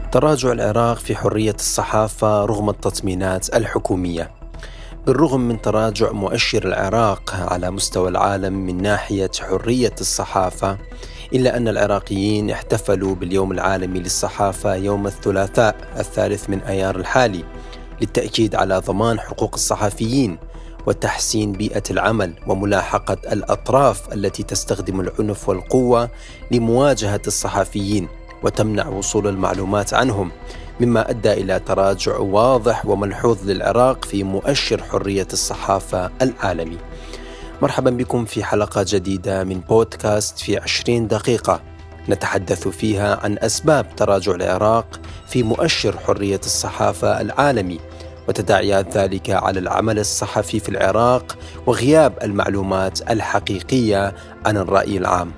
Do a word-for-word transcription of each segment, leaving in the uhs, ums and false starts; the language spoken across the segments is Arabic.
تراجع العراق في حرية الصحافة رغم التطمينات الحكومية. بالرغم من تراجع مؤشر العراق على مستوى العالم من ناحية حرية الصحافة، إلا أن العراقيين احتفلوا باليوم العالمي للصحافة يوم الثلاثاء الثالث من أيار الحالي للتأكيد على ضمان حقوق الصحفيين وتحسين بيئة العمل وملاحقة الأطراف التي تستخدم العنف والقوة لمواجهة الصحفيين وتمنع وصول المعلومات عنهم، مما أدى إلى تراجع واضح وملحوظ للعراق في مؤشر حرية الصحافة العالمي. مرحبا بكم في حلقة جديدة من بودكاست في عشرين دقيقة نتحدث فيها عن أسباب تراجع العراق في مؤشر حرية الصحافة العالمي وتداعيات ذلك على العمل الصحفي في العراق وغياب المعلومات الحقيقية عن الرأي العام.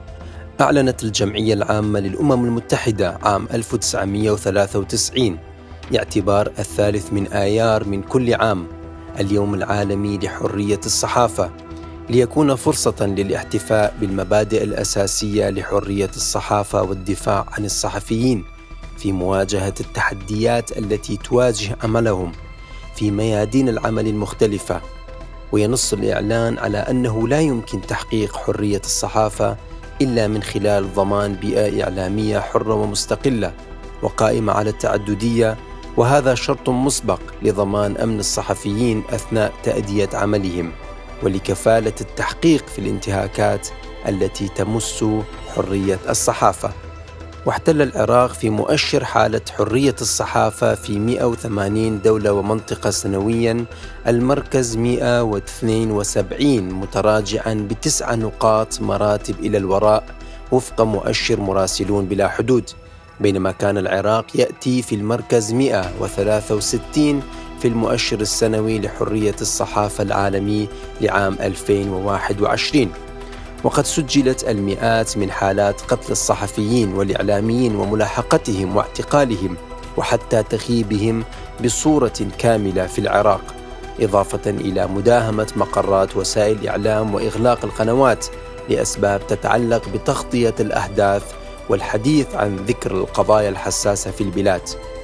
أعلنت الجمعية العامة للأمم المتحدة عام ألف وتسعمئة وثلاثة وتسعين باعتبار الثالث من آيار من كل عام اليوم العالمي لحرية الصحافة، ليكون فرصة للاحتفاء بالمبادئ الأساسية لحرية الصحافة والدفاع عن الصحفيين في مواجهة التحديات التي تواجه عملهم في ميادين العمل المختلفة. وينص الإعلان على أنه لا يمكن تحقيق حرية الصحافة إلا من خلال ضمان بيئة إعلامية حرة ومستقلة وقائمة على التعددية، وهذا شرط مسبق لضمان أمن الصحفيين أثناء تأدية عملهم ولكفالة التحقيق في الانتهاكات التي تمس حرية الصحافة. واحتل العراق في مؤشر حالة حرية الصحافة في مئة وثمانين دولة ومنطقة سنوياً المركز مئة واثنين وسبعين، متراجعاً بتسع نقاط مراتب إلى الوراء وفق مؤشر مراسلون بلا حدود، بينما كان العراق يأتي في المركز مئة وثلاثة وستين في المؤشر السنوي لحرية الصحافة العالمي لعام ألفين وواحد وعشرين. وقد سجلت المئات من حالات قتل الصحفيين والإعلاميين وملاحقتهم واعتقالهم وحتى تخييبهم بصورة كاملة في العراق، إضافة إلى مداهمة مقرات وسائل الإعلام وإغلاق القنوات لأسباب تتعلق بتغطية الأحداث والحديث عن ذكر القضايا الحساسة في البلاد.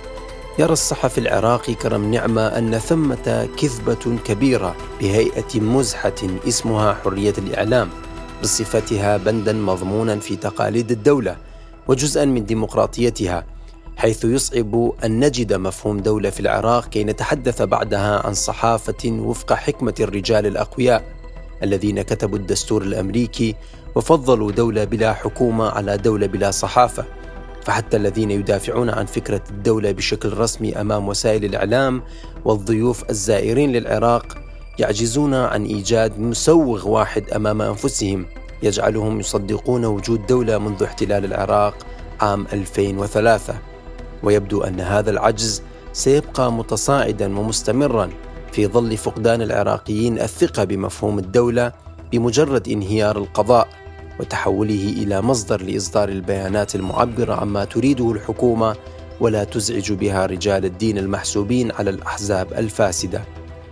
يرى الصحفي العراقي كرم نعمة أن ثمة كذبة كبيرة بهيئة مزحة اسمها حرية الإعلام بصفتها بندا مضمونا في تقاليد الدولة وجزءا من ديمقراطيتها، حيث يصعب أن نجد مفهوم دولة في العراق كي نتحدث بعدها عن صحافة وفق حكمة الرجال الأقوياء الذين كتبوا الدستور الأمريكي وفضلوا دولة بلا حكومة على دولة بلا صحافة. فحتى الذين يدافعون عن فكرة الدولة بشكل رسمي أمام وسائل الإعلام والضيوف الزائرين للعراق يعجزون عن إيجاد مسوغ واحد أمام أنفسهم يجعلهم يصدقون وجود دولة منذ احتلال العراق عام ألفين وثلاثة. ويبدو أن هذا العجز سيبقى متصاعدا ومستمرا في ظل فقدان العراقيين الثقة بمفهوم الدولة بمجرد انهيار القضاء وتحوله إلى مصدر لإصدار البيانات المعبرة عما تريده الحكومة ولا تزعج بها رجال الدين المحسوبين على الأحزاب الفاسدة.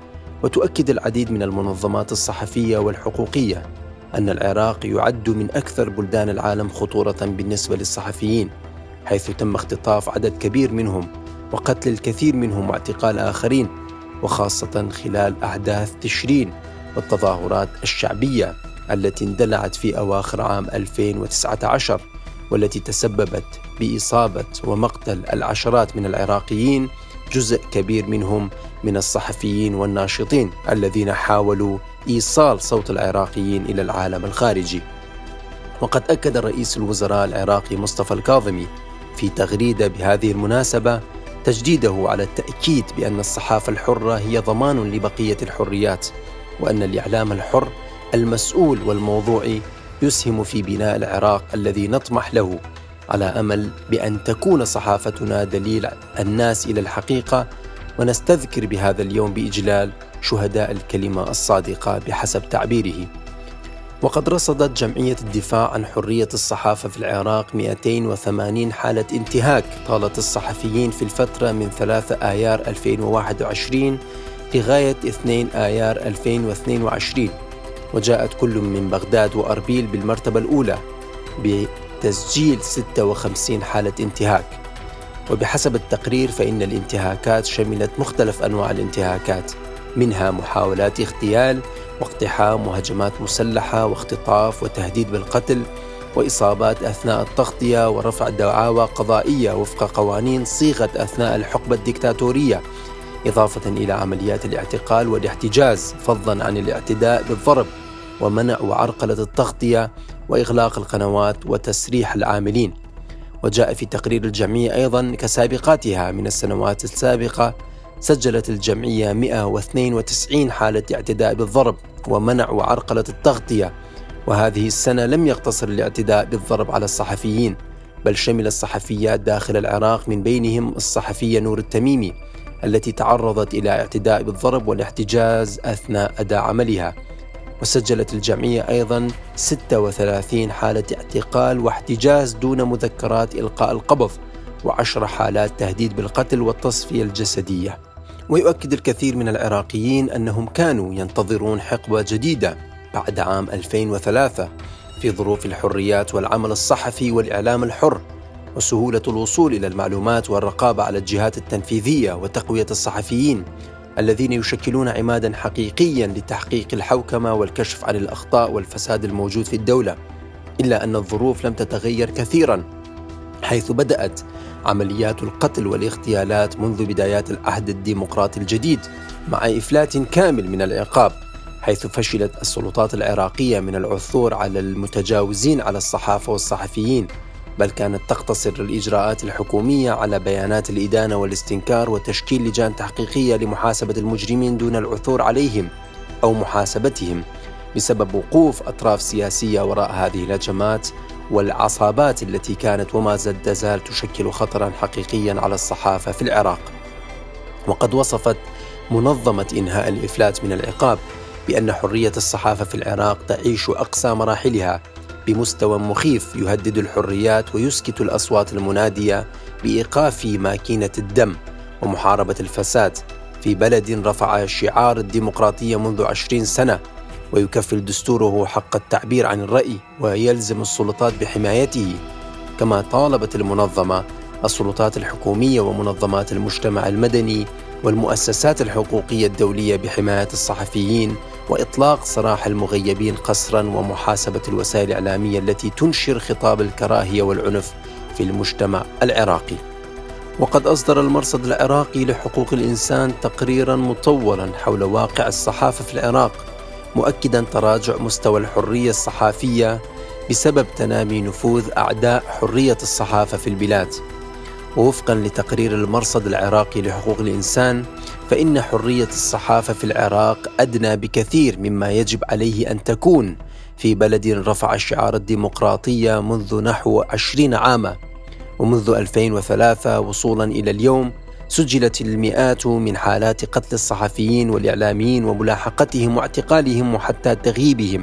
وتؤكد العديد من المنظمات الصحفية والحقوقية أن العراق يعد من أكثر بلدان العالم خطورة بالنسبة للصحفيين، حيث تم اختطاف عدد كبير منهم وقتل الكثير منهم واعتقال آخرين، وخاصة خلال أحداث تشرين والتظاهرات الشعبية التي اندلعت في أواخر عام ألفين وتسعة عشر والتي تسببت بإصابة ومقتل العشرات من العراقيين، جزء كبير منهم من الصحفيين والناشطين الذين حاولوا إيصال صوت العراقيين إلى العالم الخارجي. وقد أكد رئيس الوزراء العراقي مصطفى الكاظمي في تغريدة بهذه المناسبة تجديده على التأكيد بأن الصحافة الحرة هي ضمان لبقية الحريات، وأن الإعلام الحر المسؤول والموضوعي يسهم في بناء العراق الذي نطمح له، على أمل بأن تكون صحافتنا دليل الناس إلى الحقيقة، ونستذكر بهذا اليوم بإجلال شهداء الكلمة الصادقة بحسب تعبيره. وقد رصدت جمعية الدفاع عن حرية الصحافة في العراق مئتين وثمانين حالة انتهاك طالت الصحفيين في الفترة من ثلاثة آيار ألفين وواحد وعشرين لغاية اثنين آيار ألفين واثنين وعشرين، وجاءت كل من بغداد وأربيل بالمرتبة الأولى بتسجيل ستة وخمسين حالة انتهاك. وبحسب التقرير فإن الانتهاكات شملت مختلف أنواع الانتهاكات، منها محاولات اغتيال واقتحام وهجمات مسلحة واختطاف وتهديد بالقتل وإصابات أثناء التغطية ورفع دعاوى قضائية وفق قوانين صيغت أثناء الحقبة الدكتاتورية، إضافة إلى عمليات الاعتقال والاحتجاز، فضلا عن الاعتداء بالضرب ومنع وعرقلة التغطية وإغلاق القنوات وتسريح العاملين. وجاء في تقرير الجمعية أيضا كسابقاتها من السنوات السابقة سجلت الجمعية مئة واثنين وتسعين حالة اعتداء بالضرب ومنع وعرقلة التغطية، وهذه السنة لم يقتصر الاعتداء بالضرب على الصحفيين، بل شمل الصحفيات داخل العراق، من بينهم الصحفية نور التميمي التي تعرضت إلى اعتداء بالضرب والاحتجاز أثناء أداء عملها. وسجلت الجمعية أيضا ستة وثلاثين حالة اعتقال واحتجاز دون مذكرات إلقاء القبض، وعشر حالات تهديد بالقتل والتصفية الجسدية. ويؤكد الكثير من العراقيين أنهم كانوا ينتظرون حقبة جديدة بعد عام ألفين وثلاثة في ظروف الحريات والعمل الصحفي والإعلام الحر وسهولة الوصول إلى المعلومات والرقابة على الجهات التنفيذية وتقوية الصحفيين الذين يشكلون عمادا حقيقيا لتحقيق الحوكمة والكشف عن الأخطاء والفساد الموجود في الدولة. إلا أن الظروف لم تتغير كثيرا، حيث بدأت عمليات القتل والاغتيالات منذ بدايات العهد الديمقراطي الجديد مع إفلات كامل من العقاب، حيث فشلت السلطات العراقية من العثور على المتجاوزين على الصحافة والصحفيين، بل كانت تقتصر الإجراءات الحكومية على بيانات الإدانة والاستنكار وتشكيل لجان تحقيقية لمحاسبة المجرمين دون العثور عليهم أو محاسبتهم، بسبب وقوف أطراف سياسية وراء هذه الهجمات والعصابات التي كانت وما زالت تزال تشكل خطرا حقيقيا على الصحافة في العراق. وقد وصفت منظمة إنهاء الإفلات من العقاب بأن حرية الصحافة في العراق تعيش أقصى مراحلها بمستوى مخيف يهدد الحريات ويسكت الأصوات المنادية بإيقاف ماكينة الدم ومحاربة الفساد في بلد رفع شعار الديمقراطية منذ عشرين سنة ويكفل دستوره حق التعبير عن الرأي ويلزم السلطات بحمايته. كما طالبت المنظمة السلطات الحكومية ومنظمات المجتمع المدني والمؤسسات الحقوقية الدولية بحماية الصحفيين وإطلاق سراح المغيبين قسرا ومحاسبة الوسائل الإعلامية التي تنشر خطاب الكراهية والعنف في المجتمع العراقي. وقد أصدر المرصد العراقي لحقوق الإنسان تقريرا مطولا حول واقع الصحافة في العراق، مؤكدا تراجع مستوى الحرية الصحافية بسبب تنامي نفوذ أعداء حرية الصحافة في البلاد. ووفقا لتقرير المرصد العراقي لحقوق الإنسان، فإن حرية الصحافة في العراق أدنى بكثير مما يجب عليه أن تكون في بلد رفع شعار الديمقراطية منذ نحو عشرين عاما. ومنذ ألفين وثلاثة وصولا إلى اليوم سجلت المئات من حالات قتل الصحفيين والإعلاميين وملاحقتهم واعتقالهم وحتى تغييبهم،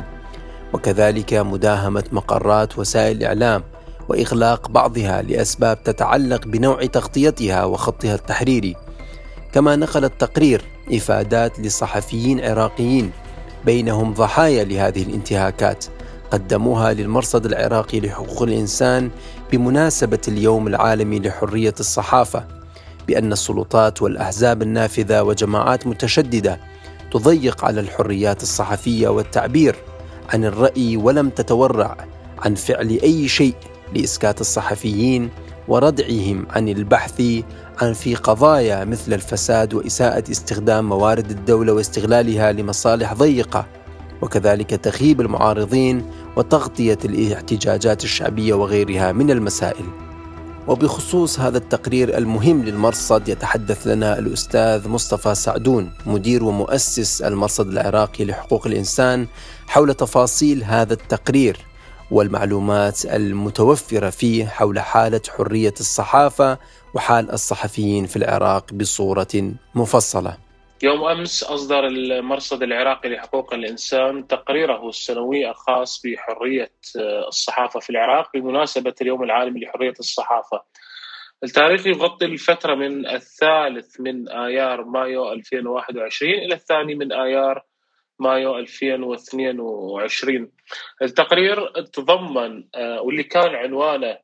وكذلك مداهمة مقرات وسائل الإعلام وإغلاق بعضها لأسباب تتعلق بنوع تغطيتها وخطها التحريري. كما نقل التقرير إفادات لصحفيين عراقيين بينهم ضحايا لهذه الانتهاكات قدموها للمرصد العراقي لحقوق الإنسان بمناسبة اليوم العالمي لحرية الصحافة، بأن السلطات والأحزاب النافذة وجماعات متشددة تضيق على الحريات الصحفية والتعبير عن الرأي ولم تتورع عن فعل أي شيء لإسكات الصحفيين وردعهم عن البحث عن في قضايا مثل الفساد وإساءة استخدام موارد الدولة واستغلالها لمصالح ضيقة، وكذلك تغييب المعارضين وتغطية الاحتجاجات الشعبية وغيرها من المسائل. وبخصوص هذا التقرير المهم للمرصد يتحدث لنا الأستاذ مصطفى سعدون مدير ومؤسس المرصد العراقي لحقوق الإنسان حول تفاصيل هذا التقرير والمعلومات المتوفرة فيه حول حالة حرية الصحافة وحال الصحفيين في العراق بصورة مفصلة. يوم أمس أصدر المرصد العراقي لحقوق الإنسان تقريره السنوي الخاص بحرية الصحافة في العراق بمناسبة اليوم العالمي لحرية الصحافة. التاريخ يغطي الفترة من الثالث من آيار مايو ألفين وواحد وعشرين إلى الثاني من آيار مايو ألفين واثنين وعشرين. التقرير تضمن واللي كان عنوانه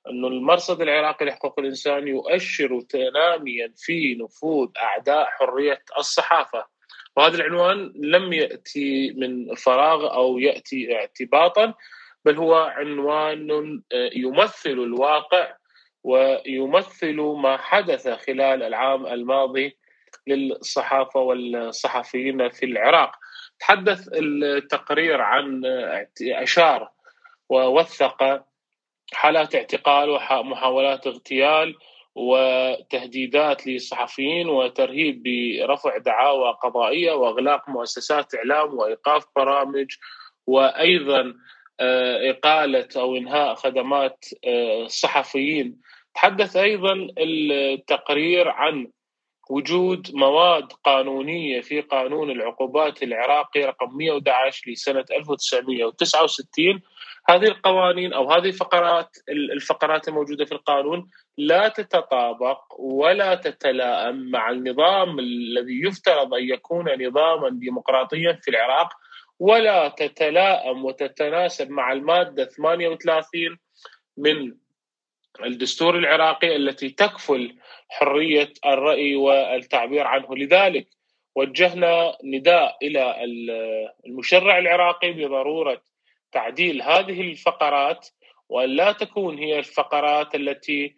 أن المرصد العراقي لحقوق الإنسان يؤشر تناميا في نفوذ أعداء حرية الصحافة. وهذا العنوان لم يأتي من فراغ أو يأتي اعتباطا، بل هو عنوان يمثل الواقع ويمثل ما حدث خلال العام الماضي للصحافة والصحفيين في العراق. تحدث التقرير عن أشار ووثق حالات اعتقال ومحاولات اغتيال وتهديدات للصحفيين وترهيب برفع دعاوى قضائية وإغلاق مؤسسات إعلام وإيقاف برامج، وأيضا إقالة أو إنهاء خدمات الصحفيين. تحدث أيضا التقرير عن وجود مواد قانونية في قانون العقوبات العراقي رقم مئة وأحد عشر لسنة ألف وتسعمئة وتسعة وستين. هذه القوانين أو هذه الفقرات الفقرات الموجودة في القانون لا تتطابق ولا تتلائم مع النظام الذي يفترض أن يكون نظاما ديمقراطيا في العراق، ولا تتلائم وتتناسب مع المادة ثمانية وثلاثين من الدستور العراقي التي تكفل حرية الرأي والتعبير عنه. لذلك وجهنا نداء إلى المشرع العراقي بضرورة تعديل هذه الفقرات، وأن لا تكون هي الفقرات التي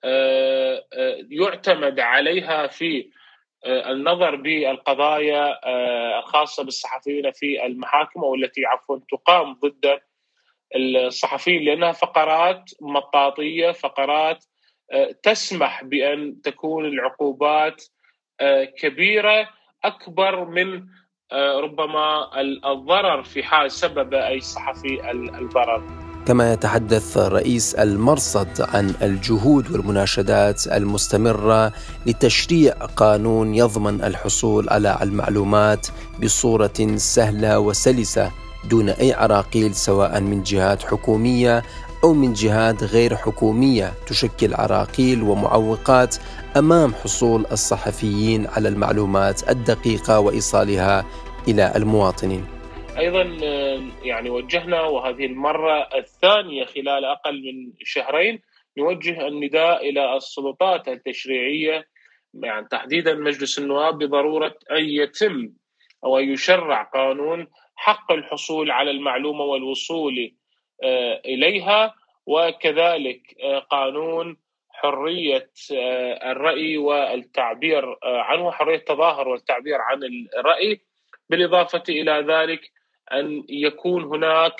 يعتمد عليها في النظر بالقضايا الخاصة بالصحفيين في المحاكم، أو التي عفوا تقام ضد الصحفيين، لأنها فقرات مطاطية، فقرات تسمح بأن تكون العقوبات كبيرة أكبر من ربما الضرر في حال سبب أي صحفي الضرر. كما يتحدث رئيس المرصد عن الجهود والمناشدات المستمرة لتشريع قانون يضمن الحصول على المعلومات بصورة سهلة وسلسة دون أي عراقيل، سواء من جهات حكومية أو من جهات غير حكومية تشكل عراقيل ومعوقات أمام حصول الصحفيين على المعلومات الدقيقة وإيصالها إلى المواطنين. أيضا يعني وجهنا، وهذه المرة الثانية خلال أقل من شهرين، نوجه النداء إلى السلطات التشريعية، يعني تحديدا مجلس النواب، بضرورة أن يتم أو يشرع قانون حق الحصول على المعلومة والوصول إليها، وكذلك قانون حرية الرأي والتعبير عنه، حرية التظاهر والتعبير عن الرأي. بالإضافة إلى ذلك أن يكون هناك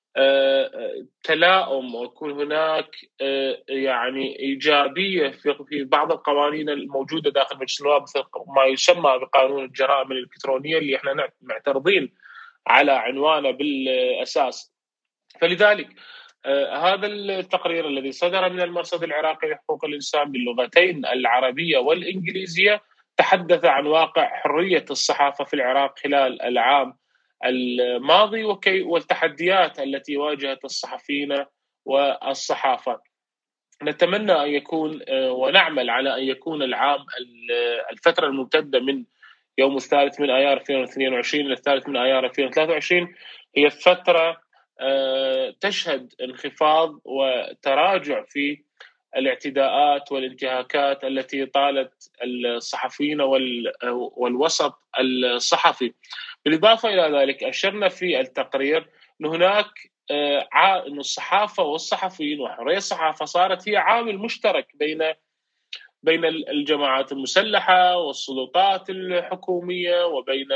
تلاؤم ويكون هناك يعني إيجابية في بعض القوانين الموجودة داخل مجلس النواب، مثل ما يسمى بقانون الجرائم الإلكترونية اللي احنا معترضين على عنوانه بالأساس. فلذلك هذا التقرير الذي صدر من المرصد العراقي لحقوق الإنسان باللغتين العربية والإنجليزية تحدث عن واقع حرية الصحافة في العراق خلال العام الماضي والتحديات التي واجهت الصحفيين والصحافة. نتمنى أن يكون ونعمل على أن يكون العام الفترة الممتدة من يوم الثالث من آيار ألفين واثنين وعشرين إلى الثالث من آيار ألفين وثلاثة وعشرين هي فترة تشهد انخفاض وتراجع في الاعتداءات والانتهاكات التي طالت الصحفيين والوسط الصحفي. بالإضافة إلى ذلك أشرنا في التقرير أن هناك أن الصحافة والصحفيين وحرية الصحافة صارت هي عامل مشترك بين بين الجماعات المسلحة والسلطات الحكومية وبين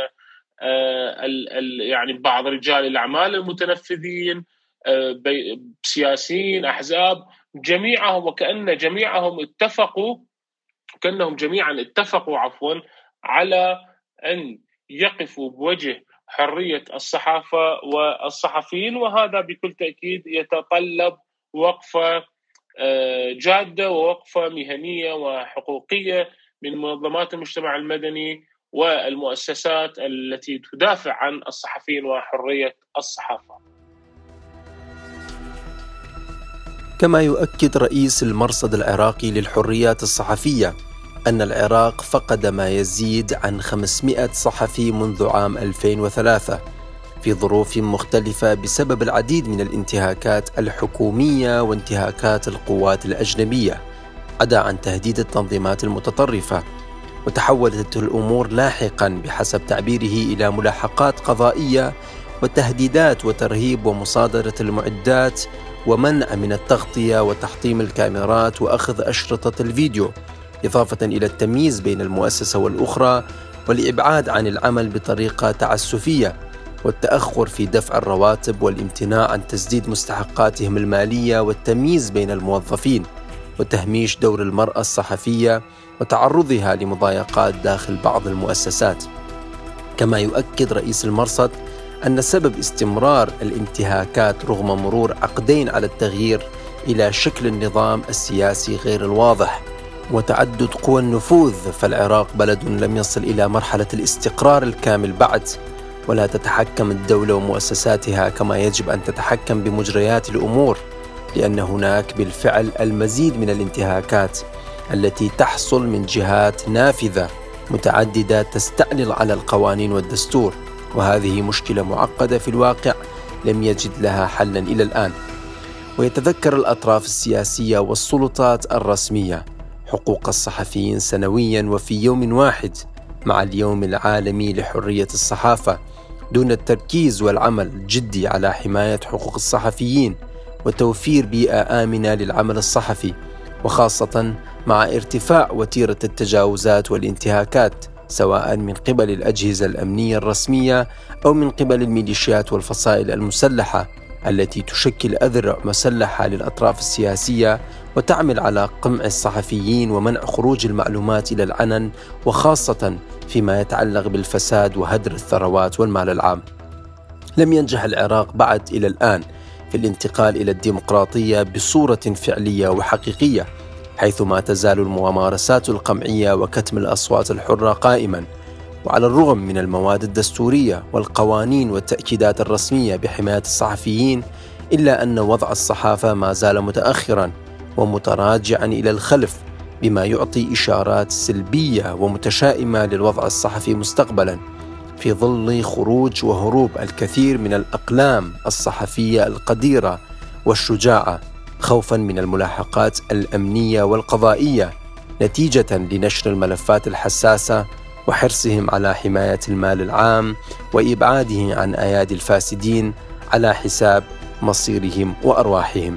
يعني بعض رجال الأعمال المتنفذين، سياسيين، أحزاب، جميعهم، وكأن جميعهم اتفقوا كأنهم جميعا اتفقوا عفوا على أن يقفوا بوجه حرية الصحافة والصحفيين. وهذا بكل تأكيد يتطلب وقفة جادة ووقفة مهنية وحقوقية من منظمات المجتمع المدني والمؤسسات التي تدافع عن الصحفيين وحرية الصحافة. كما يؤكد رئيس المرصد العراقي للحريات الصحفية أن العراق فقد ما يزيد عن خمسمئة صحفي منذ عام ألفين وثلاثة، في ظروف مختلفة بسبب العديد من الانتهاكات الحكومية وانتهاكات القوات الأجنبية، عدا عن تهديد التنظيمات المتطرفة. وتحولت الأمور لاحقا بحسب تعبيره إلى ملاحقات قضائية وتهديدات وترهيب ومصادرة المعدات ومنع من التغطية وتحطيم الكاميرات وأخذ أشرطة الفيديو، إضافة إلى التمييز بين المؤسسة والأخرى والإبعاد عن العمل بطريقة تعسفية والتأخر في دفع الرواتب والامتناع عن تسديد مستحقاتهم المالية والتمييز بين الموظفين وتهميش دور المرأة الصحفية وتعرضها لمضايقات داخل بعض المؤسسات. كما يؤكد رئيس المرصد أن سبب استمرار الانتهاكات رغم مرور عقدين على التغيير إلى شكل النظام السياسي غير الواضح وتعدد قوى النفوذ، فالعراق بلد لم يصل إلى مرحلة الاستقرار الكامل بعد، ولا تتحكم الدولة ومؤسساتها كما يجب أن تتحكم بمجريات الأمور، لأن هناك بالفعل المزيد من الانتهاكات التي تحصل من جهات نافذة متعددة تستعلل على القوانين والدستور، وهذه مشكلة معقدة في الواقع لم يجد لها حلا إلى الآن. ويتذكر الأطراف السياسية والسلطات الرسمية حقوق الصحفيين سنويا وفي يوم واحد مع اليوم العالمي لحرية الصحافة، دون التركيز والعمل الجدي على حماية حقوق الصحفيين وتوفير بيئة آمنة للعمل الصحفي، وخاصة مع ارتفاع وتيرة التجاوزات والانتهاكات سواء من قبل الأجهزة الأمنية الرسمية أو من قبل الميليشيات والفصائل المسلحة التي تشكل أذرع مسلحة للأطراف السياسية وتعمل على قمع الصحفيين ومنع خروج المعلومات إلى العلن، وخاصة فيما يتعلق بالفساد وهدر الثروات والمال العام. لم ينجح العراق بعد إلى الآن في الانتقال إلى الديمقراطية بصورة فعلية وحقيقية، حيث ما تزال الممارسات القمعية وكتم الأصوات الحرة قائما. وعلى الرغم من المواد الدستورية والقوانين والتأكيدات الرسمية بحماية الصحفيين، إلا أن وضع الصحافة ما زال متأخرا ومتراجعا إلى الخلف، بما يعطي إشارات سلبية ومتشائمة للوضع الصحفي مستقبلا، في ظل خروج وهروب الكثير من الأقلام الصحفية القديرة والشجاعة خوفا من الملاحقات الأمنية والقضائية نتيجة لنشر الملفات الحساسة وحرصهم على حماية المال العام وإبعاده عن أيادي الفاسدين على حساب مصيرهم وأرواحهم.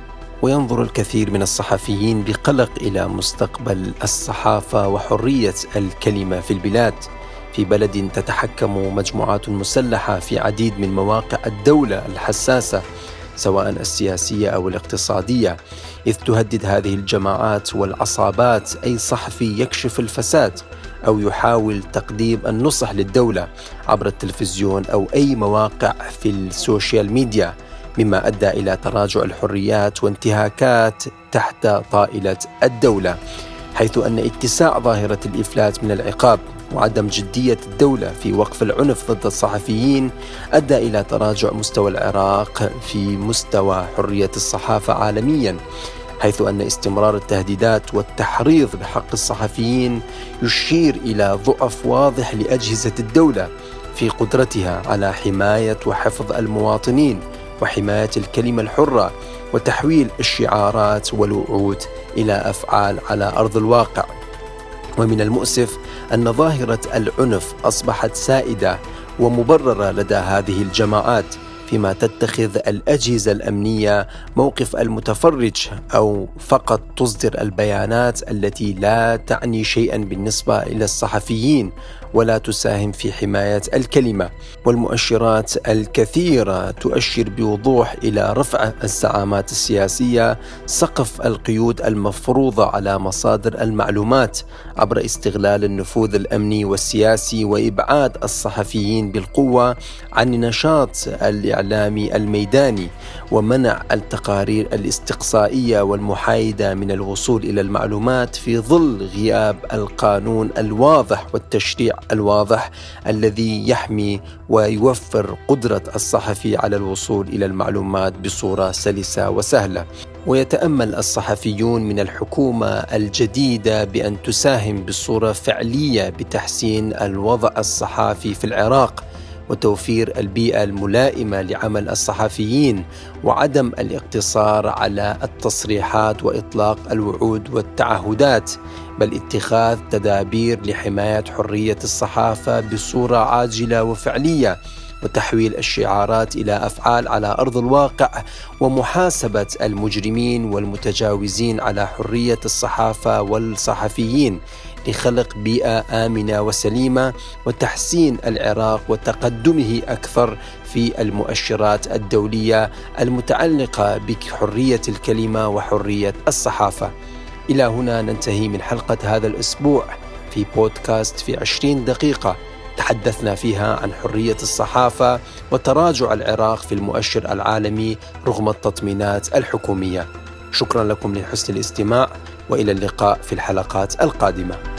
وينظر الكثير من الصحفيين بقلق إلى مستقبل الصحافة وحرية الكلمة في البلاد، في بلد تتحكم مجموعات مسلحة في عديد من مواقع الدولة الحساسة سواء السياسية أو الاقتصادية، إذ تهدد هذه الجماعات والعصابات أي صحفي يكشف الفساد أو يحاول تقديم النصح للدولة عبر التلفزيون أو أي مواقع في السوشيال ميديا، مما أدى إلى تراجع الحريات وانتهاكات تحت طائلة الدولة، حيث أن اتساع ظاهرة الإفلات من العقاب وعدم جدية الدولة في وقف العنف ضد الصحفيين أدى إلى تراجع مستوى العراق في مستوى حرية الصحافة عالميا، حيث أن استمرار التهديدات والتحريض بحق الصحفيين يشير إلى ضعف واضح لأجهزة الدولة في قدرتها على حماية وحفظ المواطنين وحماية الكلمة الحرة وتحويل الشعارات والوعود إلى أفعال على أرض الواقع. ومن المؤسف أن ظاهرة العنف أصبحت سائدة ومبررة لدى هذه الجماعات، فيما تتخذ الأجهزة الأمنية موقف المتفرج أو فقط تصدر البيانات التي لا تعني شيئا بالنسبة إلى الصحفيين ولا تساهم في حماية الكلمة. والمؤشرات الكثيرة تؤشر بوضوح إلى رفع الزعامات السياسية سقف القيود المفروضة على مصادر المعلومات عبر استغلال النفوذ الأمني والسياسي وإبعاد الصحفيين بالقوة عن النشاط الإعلامي الميداني ومنع التقارير الاستقصائية والمحايدة من الوصول إلى المعلومات في ظل غياب القانون الواضح والتشريع الواضح الذي يحمي ويوفر قدرة الصحفي على الوصول إلى المعلومات بصورة سلسة وسهلة. ويتأمل الصحفيون من الحكومة الجديدة بأن تساهم بصورة فعلية بتحسين الوضع الصحافي في العراق، وتوفير البيئة الملائمة لعمل الصحفيين، وعدم الاقتصار على التصريحات وإطلاق الوعود والتعهدات، بل اتخاذ تدابير لحماية حرية الصحافة بصورة عاجلة وفعلية، وتحويل الشعارات إلى أفعال على أرض الواقع، ومحاسبة المجرمين والمتجاوزين على حرية الصحافة والصحفيين، لخلق بيئة آمنة وسليمة وتحسين العراق وتقدمه أكثر في المؤشرات الدولية المتعلقة بحرية الكلمة وحرية الصحافة. إلى هنا ننتهي من حلقة هذا الأسبوع في بودكاست في عشرين دقيقة، تحدثنا فيها عن حرية الصحافة وتراجع العراق في المؤشر العالمي رغم التطمينات الحكومية. شكرا لكم لحسن الاستماع، وإلى اللقاء في الحلقات القادمة.